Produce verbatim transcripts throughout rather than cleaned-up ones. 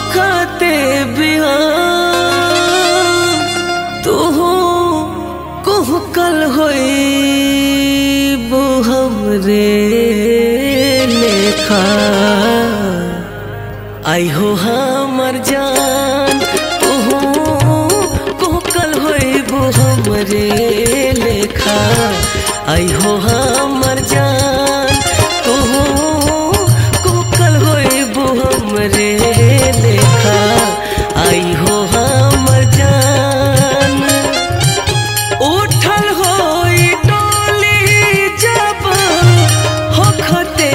खाते बिहान तू कुह कल होई वो हमरे लेखा आई हो हमर जान तू कुह कल होई वो हमरे लेखा आई हो हमर जान तू कुह कल होई वो हमरे लेखा आई हो हमर जान उठल होई डोली जब होखते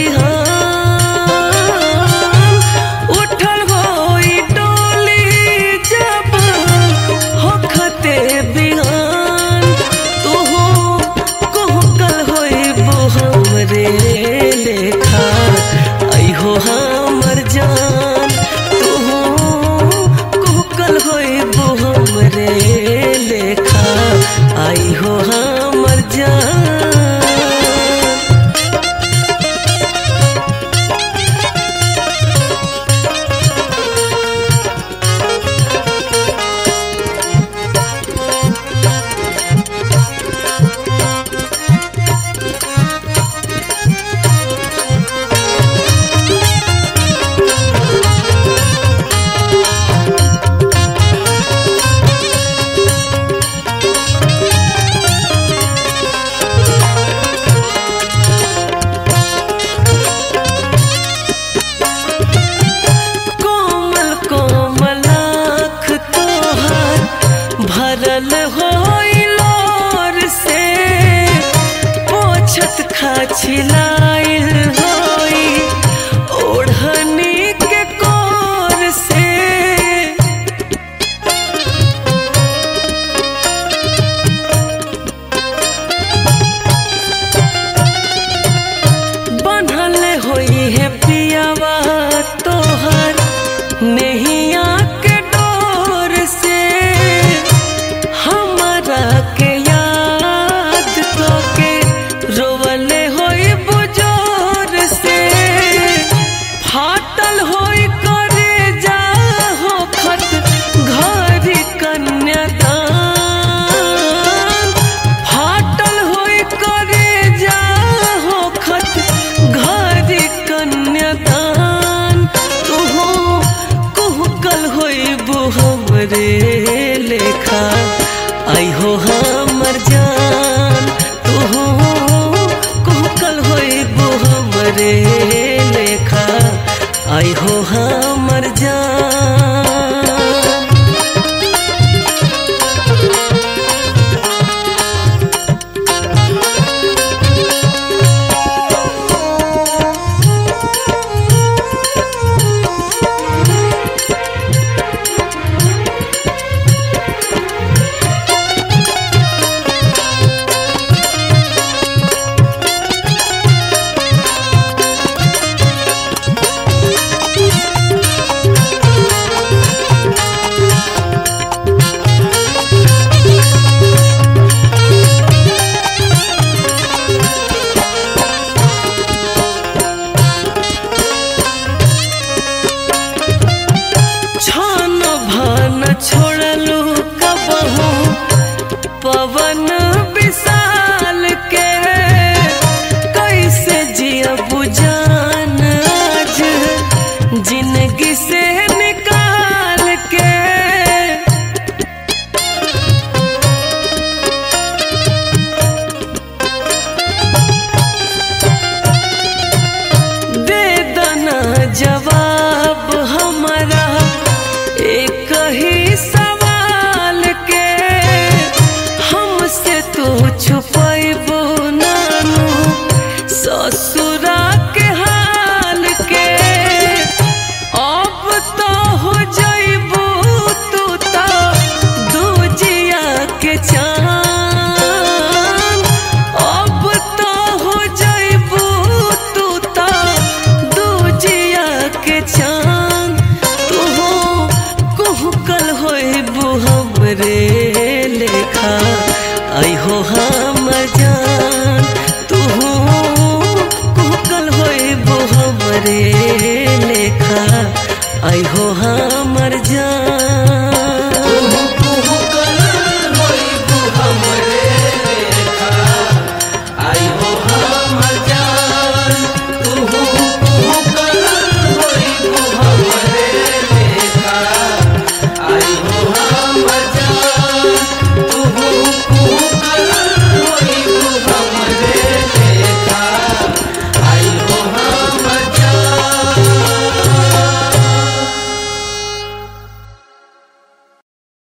बिहान उठल होई डोली जब होखते बिहान तू कुह कल होई वो हमरे लेखा आई हो हमर जान तू कुह कल होई वो हमरे लेखा आई हो हमर जान भरल होई लोर से पोछत खाछिलाइल होई ओढ़नी के कोर से बनल होई है पियावा तोहर नैया के डोर से के याद तो के रोवले होई बुजोर से फाटल होई करे जा हो खत घरी कन्यादान फाटल होई करे जा हो खत घरी कन्यादान तू कुह कल होई वो हमरे लेखा आई हो हमर जान तू कुह कल होई वो हमरे लेखा आई हो हमर जान छोड़लू कबहू पवन विशाल के कैसे जियबू जान आज जिंदगी से निकाल के दे दना जवाब हमारा एक ही सवाल आई हो हमर जान।